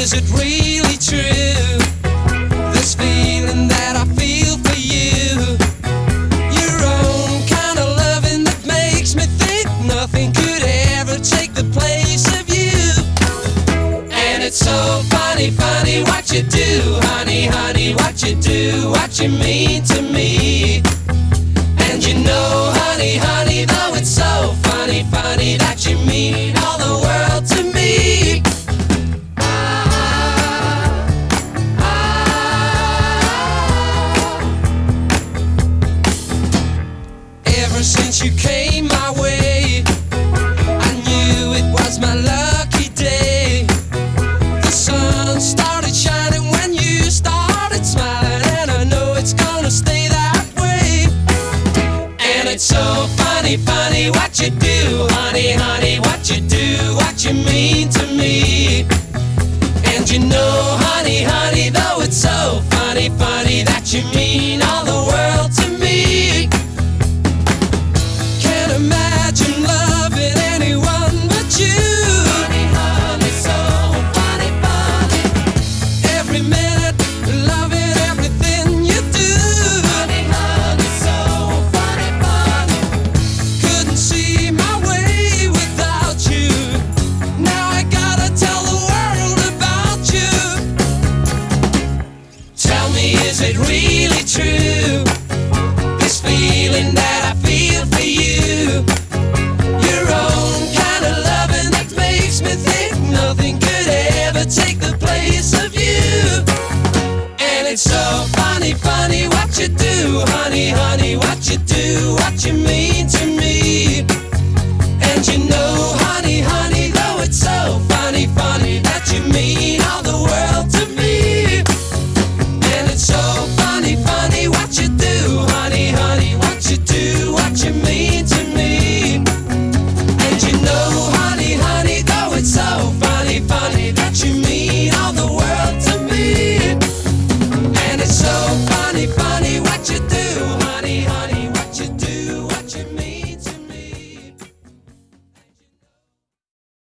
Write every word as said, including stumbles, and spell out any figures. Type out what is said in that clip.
is it really true? This feeling that I feel for you, your own kind of loving that makes me think nothing could ever take the place of you. And it's so funny, funny what you do, honey, honey, what you do, what you mean to me. And you know, honey, honey, though it's so funny, funny that you mean all the world to me. Ever since you came my way, I knew it was my lucky day. The sun started shining when you started smiling, and I know it's gonna stay that way. And it's so funny, funny what you do, honey, honey, what you do, what you mean to me. And you know, honey, honey, though it's so funny, funny that you mean all the world to me. Can't imagine loving anyone but you. Honey, honey, so funny, funny. Every minute, loving everything you do. Honey, honey, so funny, funny. Couldn't see my way without you. Now I gotta tell the world about you. Tell me, is it really true? This feeling that I feel for you, your own kind of loving that makes me think nothing could ever take the place of you. And it's so funny, funny what you do, honey, honey, what you do, what you mean to me. And you know